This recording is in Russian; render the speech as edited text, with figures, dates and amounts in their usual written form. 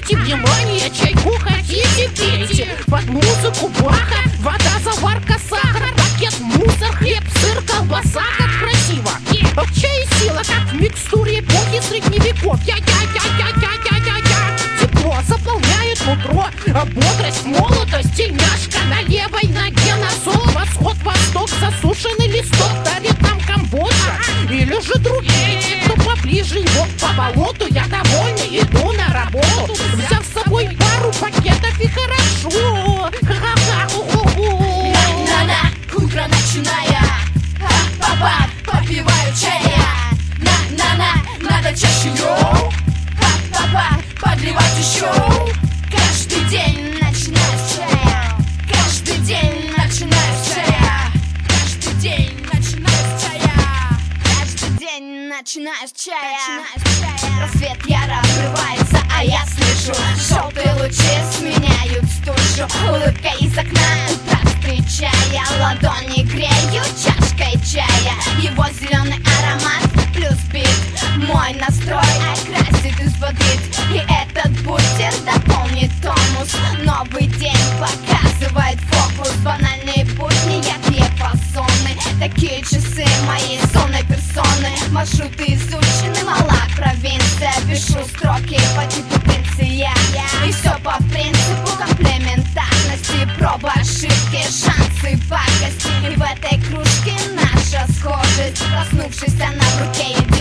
Обратите внимание, чайку хотите, пейте. Под музыку Баха, вода, заварка, сахар, пакет, мусор, хлеб, сыр, колбаса. Как красиво! Чай и сила, как в микстуре эпохи средневеков. Тепло заполняет нутро, бодрость, молодость, тельняшка на левой ноге. На зол, восход, восток, засушенный листок дарит нам Камбоджа или же другие. Те, кто поближе его по болоту, я довольный, иду на работу, взяв с собой пару пакетов и хорошо. На-на-на, утро начиная, па-па, попиваю чая. На-на-на, надо чаще, йоу, па-па, подливать еще. Каждый день начинаю с чая. Каждый день начинаю с чая. Каждый день начинаю с чая. Каждый день начинаю с чая. Рассвет яро врывается, а я слышу. Желтые лучи сменяют стужу. Улыбка из окна утра встречая. Ладони грею чашкой чая. Его зеленый аромат плюс бит. Мой настрой окрасит и взбодрит. И этот бустер дополнит тонус. Новый день показывает фокус. Банальные будни, яркие фасоны. Такие часы моей сонной персоны. Маршруты изучены, мала провинция. Пишу строки по типу пенсия. И все по принципу комплементарности. Проба, ошибки, шансы, пакости. И в этой кружке наша схожесть. Проснувшись, она в руке.